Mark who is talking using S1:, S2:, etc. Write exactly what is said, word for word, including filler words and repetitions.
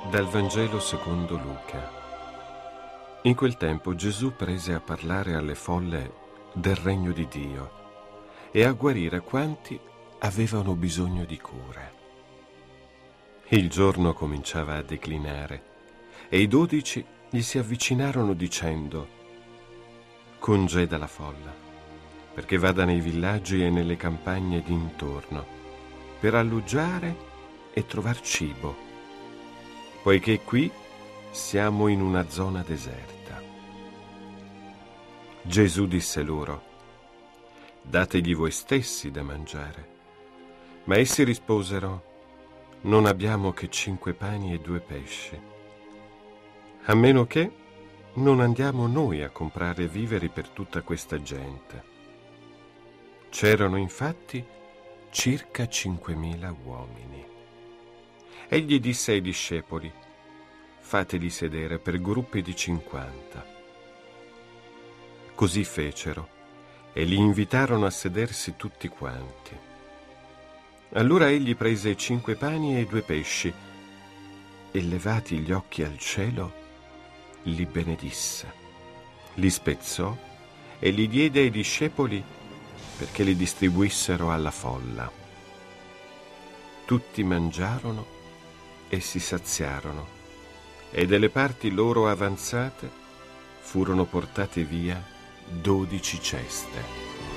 S1: Dal Vangelo secondo Luca. In quel tempo Gesù prese a parlare alle folle del regno di Dio e a guarire quanti avevano bisogno di cure. Il giorno cominciava a declinare e i dodici gli si avvicinarono dicendo: «Congeda la folla, perché vada nei villaggi e nelle campagne d'intorno per alloggiare e trovar cibo, poiché qui siamo in una zona deserta». Gesù disse loro: «Dategli voi stessi da mangiare». Ma essi risposero: «Non abbiamo che cinque pani e due pesci, a meno che non andiamo noi a comprare viveri per tutta questa gente». C'erano infatti circa cinquemila uomini. Egli disse ai discepoli: «Fateli sedere per gruppi di cinquanta». Così fecero e li invitarono a sedersi tutti quanti. Allora egli prese cinque pani e due pesci e, levati gli occhi al cielo, li benedisse, li spezzò e li diede ai discepoli perché li distribuissero alla folla. Tutti mangiarono e si saziarono, e delle parti loro avanzate furono portate via dodici ceste.